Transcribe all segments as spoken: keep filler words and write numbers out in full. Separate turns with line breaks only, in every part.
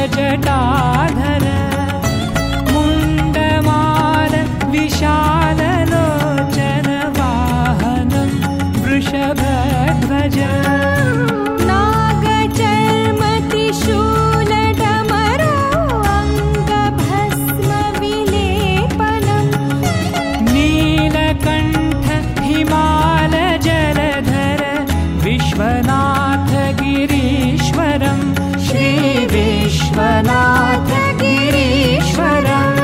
जटाधर मुण्डमाल विशाललोचन वाहनं वृषभध्वज
नागचर्म त्रिशूलडमरो अङ्गभस्म विलेपनम्
नीलकण्ठ हिमाल जलधर विश्वनाथ गिरीश्वरं श्री विश्वनाथ गिरीश्वरम्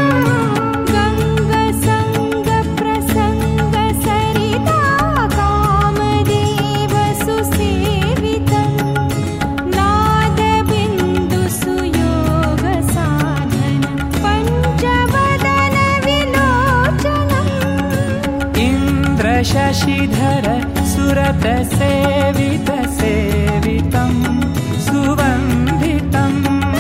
गङ्गसङ्ग प्रसङ्ग सरिता कामदेव सुसेवितं नादबिन्दु सुयोग साधन पञ्चवदन विलोचनम्
इन्द्रशशिधर सुरत सेवित सेवितं सुवन्दितं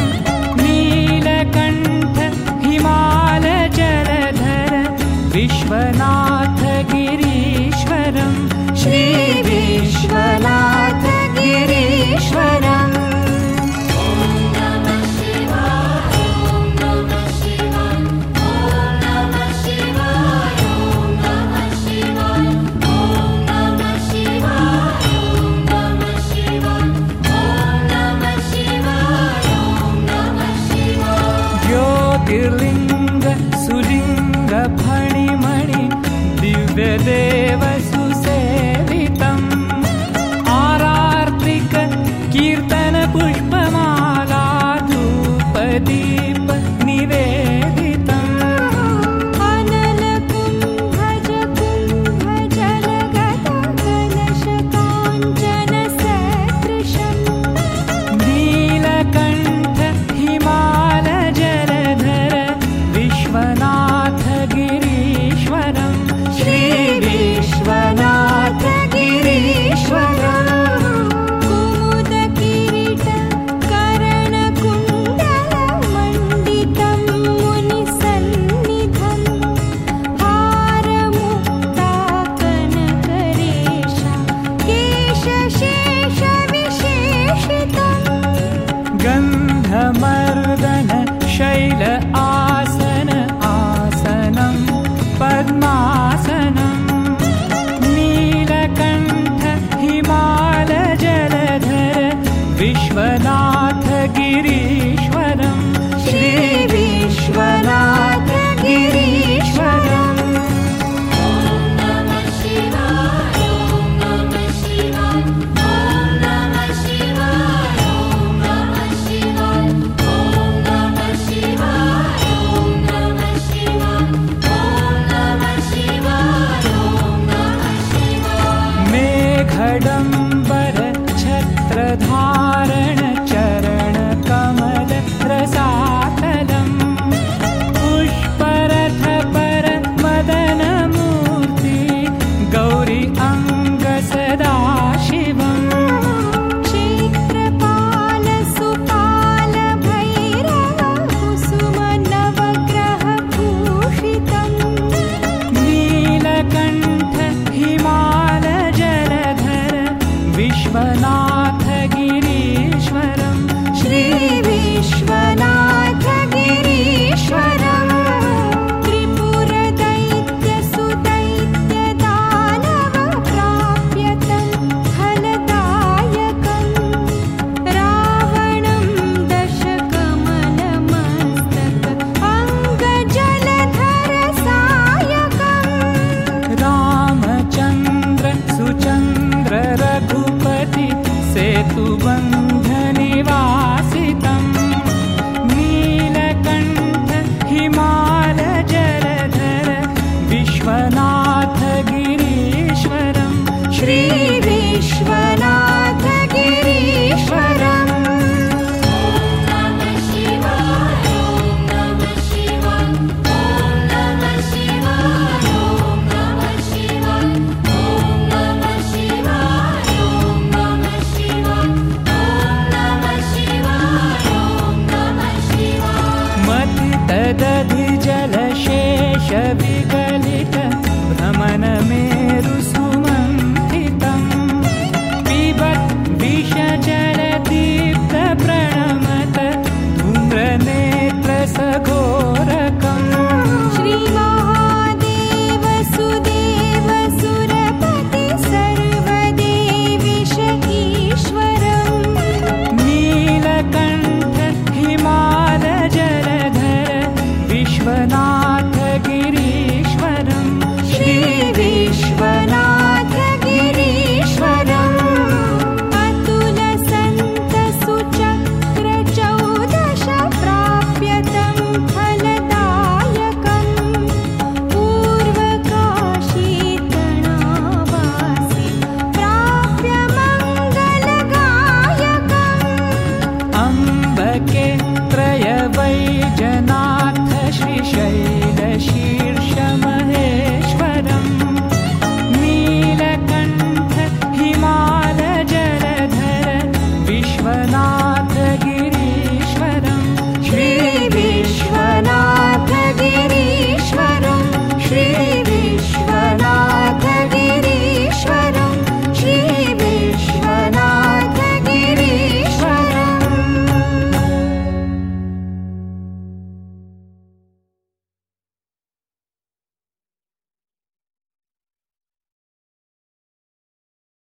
नीलकण्ठ हिमाल जलधर विश्वनाथ गिरीश्वरं श्री विश्वनाथ गिरीश्वरम् ज्योतिर्लिङ्ग सुलिङ्ग फणिमणि दिव्यदेव सुसेवितम् आरार्तिक कीर्तन पुष्पमाला धूपदीप निवेदितम्
अनलकुम्भज कुम्भजलगत कलश काञ्चन सदृशम्
नीलकण्ठ हिमाल जलधर विश्वनाथ गिरीश्वरं श्री विश्वनाथ गिरीश्वरम्
कुमुद किरीट करण कुण्डल मण्डितं मुनिसन्निधं हारमुक्ता कनकरेशा केशशेष विशेषितम्
गन्धमर्दन शैल आसन आसनं पद्मासनं नीलकण्ठ हिमाल जलधर विश्वनाथ गिरी